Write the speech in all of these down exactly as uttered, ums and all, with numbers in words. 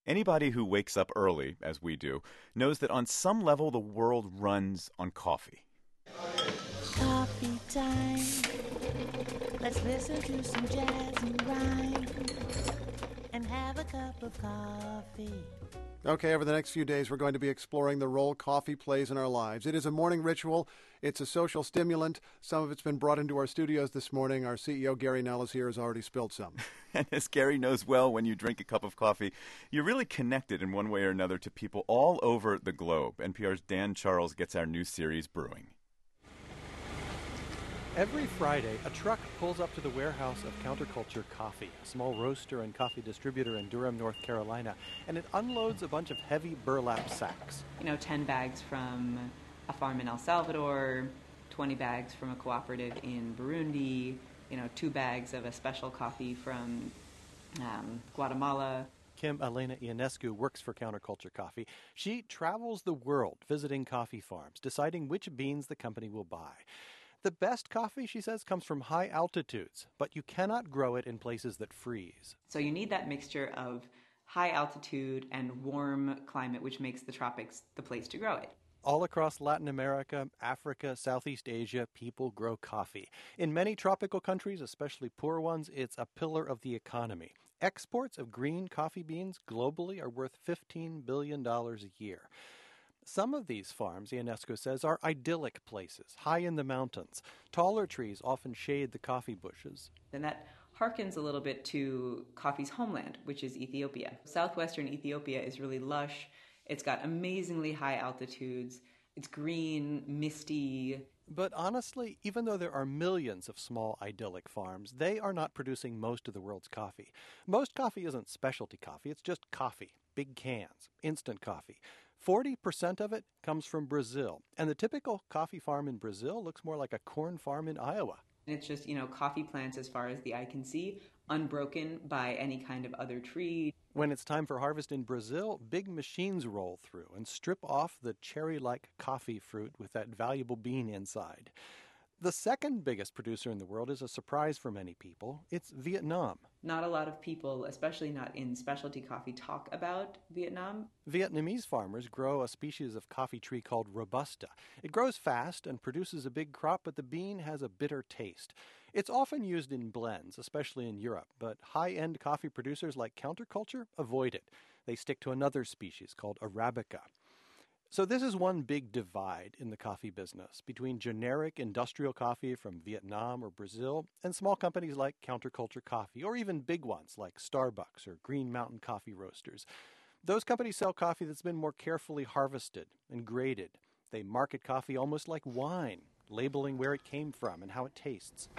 Anybody who wakes up early, as we do, knows that on some level the world runs on coffee. Coffee time. Let's listen to some jazz and rhyme and have a cup of coffee. Okay, over the next few days, we're going to be exploring the role coffee plays in our lives. It is a morning ritual. It's a social stimulant. Some of it's been brought into our studios this morning. Our C E O, Gary Nellis, here has already spilled some. And as Gary knows well, when you drink a cup of coffee, you're really connected in one way or another to people all over the globe. N P R's Dan Charles gets our new series brewing. Every Friday, a truck pulls up to the warehouse of Counterculture Coffee, a small roaster and coffee distributor in Durham, North Carolina, and it unloads a bunch of heavy burlap sacks. You know, ten bags from a farm in El Salvador, twenty bags from a cooperative in Burundi, you know, two bags of a special coffee from um, Guatemala. Kim Elena Ionescu works for Counterculture Coffee. She travels the world visiting coffee farms, deciding which beans the company will buy. The best coffee, she says, comes from high altitudes, but you cannot grow it in places that freeze. So you need that mixture of high altitude and warm climate, which makes the tropics the place to grow it. All across Latin America, Africa, Southeast Asia, people grow coffee. In many tropical countries, especially poor ones, it's a pillar of the economy. Exports of green coffee beans globally are worth fifteen billion dollars a year. Some of these farms, Ionescu says, are idyllic places, high in the mountains. Taller trees often shade the coffee bushes. And that harkens a little bit to coffee's homeland, which is Ethiopia. Southwestern Ethiopia is really lush. It's got amazingly high altitudes. It's green, misty. But honestly, even though there are millions of small idyllic farms, they are not producing most of the world's coffee. Most coffee isn't specialty coffee, it's just coffee, big cans, instant coffee. forty percent of it comes from Brazil, and the typical coffee farm in Brazil looks more like a corn farm in Iowa. It's just, you know, coffee plants as far as the eye can see, unbroken by any kind of other tree. When it's time for harvest in Brazil, big machines roll through and strip off the cherry-like coffee fruit with that valuable bean inside. The second biggest producer in the world is a surprise for many people. It's Vietnam. Not a lot of people, especially not in specialty coffee, talk about Vietnam. Vietnamese farmers grow a species of coffee tree called Robusta. It grows fast and produces a big crop, but the bean has a bitter taste. It's often used in blends, especially in Europe, but high-end coffee producers like Counterculture avoid it. They stick to another species called Arabica. So this is one big divide in the coffee business between generic industrial coffee from Vietnam or Brazil and small companies like Counterculture Coffee, or even big ones like Starbucks or Green Mountain Coffee Roasters. Those companies sell coffee that's been more carefully harvested and graded. They market coffee almost like wine, labeling where it came from and how it tastes.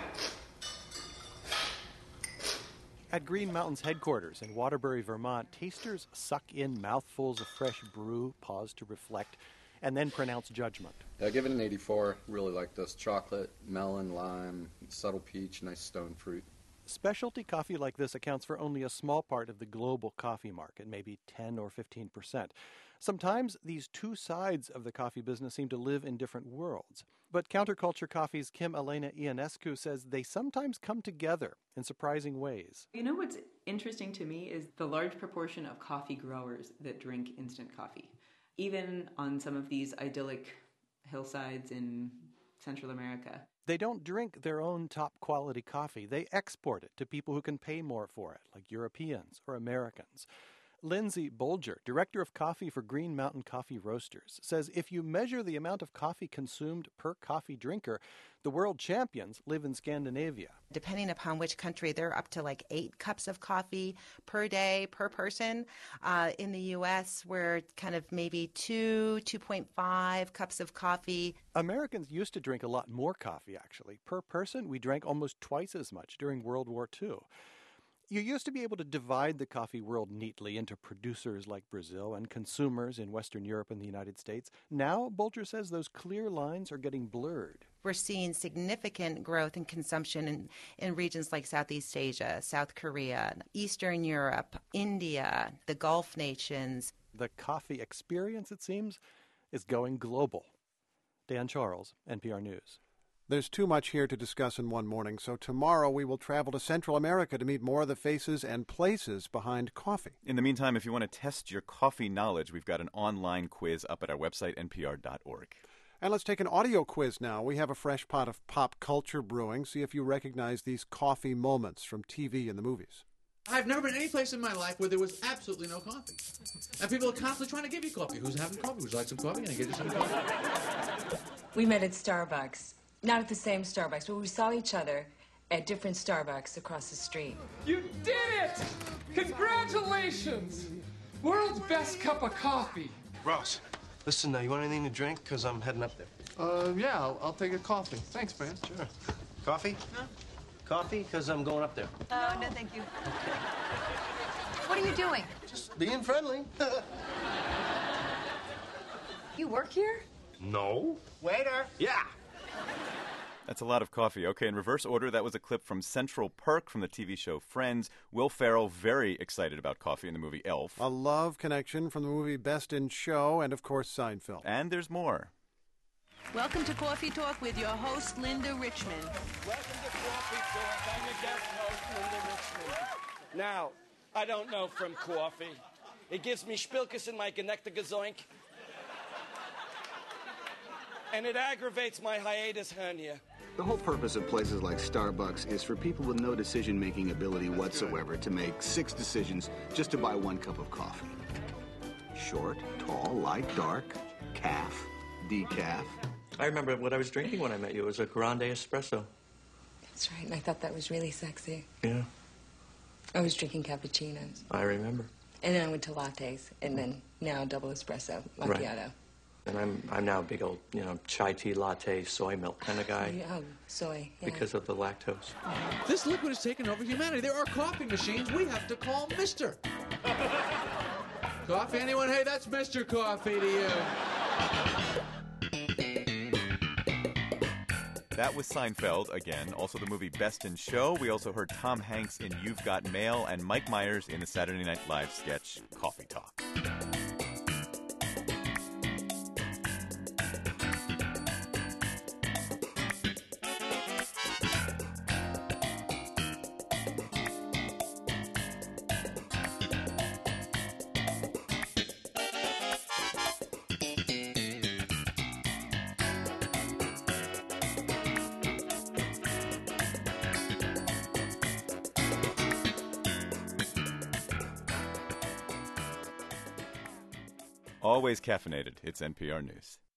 At Green Mountain's headquarters in Waterbury, Vermont, tasters suck in mouthfuls of fresh brew, pause to reflect, and then pronounce judgment. I give it an eighty-four. Really like this. Chocolate, melon, lime, subtle peach, nice stone fruit. Specialty coffee like this accounts for only a small part of the global coffee market, maybe ten or fifteen percent. Sometimes these two sides of the coffee business seem to live in different worlds. But Counterculture Coffee's Kim Elena Ionescu says they sometimes come together in surprising ways. You know what's interesting to me is the large proportion of coffee growers that drink instant coffee. Even on some of these idyllic hillsides in Central America. They don't drink their own top-quality coffee. They export it to people who can pay more for it, like Europeans or Americans. Lindsay Bolger, director of coffee for Green Mountain Coffee Roasters, says if you measure the amount of coffee consumed per coffee drinker, the world champions live in Scandinavia. Depending upon which country, they're up to like eight cups of coffee per day, per person. Uh, in the U S, we're kind of maybe two, two point five cups of coffee. Americans used to drink a lot more coffee, actually. Per person, we drank almost twice as much during World War Two. You used to be able to divide the coffee world neatly into producers like Brazil and consumers in Western Europe and the United States. Now, Bolger says those clear lines are getting blurred. We're seeing significant growth in consumption in, in regions like Southeast Asia, South Korea, Eastern Europe, India, the Gulf nations. The coffee experience, it seems, is going global. Dan Charles, N P R News. There's too much here to discuss in one morning, so tomorrow we will travel to Central America to meet more of the faces and places behind coffee. In the meantime, if you want to test your coffee knowledge, we've got an online quiz up at our website, N P R dot org. And let's take an audio quiz now. We have a fresh pot of pop culture brewing. See if you recognize these coffee moments from T V and the movies. I've never been any place in my life where there was absolutely no coffee. And people are constantly trying to give you coffee. Who's having coffee? Would you like some coffee? Can I get you some coffee? We met at Starbucks. Not at the same Starbucks, but we saw each other at different Starbucks across the street. You did it! Congratulations! World's best cup of coffee. Ross, listen, uh, you want anything to drink? Because I'm heading up there. Uh, yeah, I'll, I'll take a coffee. Thanks, man. Sure. Coffee? No. Coffee? Because I'm going up there. Oh, no, thank you. What are you doing? Just being friendly. You work here? No. Waiter. Yeah. That's a lot of coffee. Okay, in reverse order, that was a clip from Central Perk from the T V show Friends. Will Ferrell very excited about coffee in the movie Elf. A love connection from the movie Best in Show and, of course, Seinfeld. And there's more. Welcome to Coffee Talk with your host, Linda Richmond. Welcome to Coffee Talk. I'm your guest host, Linda Richmond. Now, I don't know from coffee. It gives me spilkus in my Genectagezoink. And it aggravates my hiatus hernia. The whole purpose of places like Starbucks is for people with no decision-making ability whatsoever to make six decisions just to buy one cup of coffee. Short, tall, light, dark, calf, decaf. I remember what I was drinking when I met you. It was a grande espresso. That's right, and I thought that was really sexy. Yeah, I was drinking cappuccinos. I remember. And then I went to lattes, and then now double espresso, macchiato. Right. And I'm I'm now a big old, you know, chai tea latte, soy milk kind of guy. Yeah, oh, soy, yeah. Because of the lactose. This liquid has taken over humanity. There are coffee machines we have to call Mister Coffee, anyone? Hey, that's Mister Coffee to you. That was Seinfeld, again. Also the movie Best in Show. We also heard Tom Hanks in You've Got Mail and Mike Myers in the Saturday Night Live sketch Coffee Talk. Always caffeinated. It's N P R News.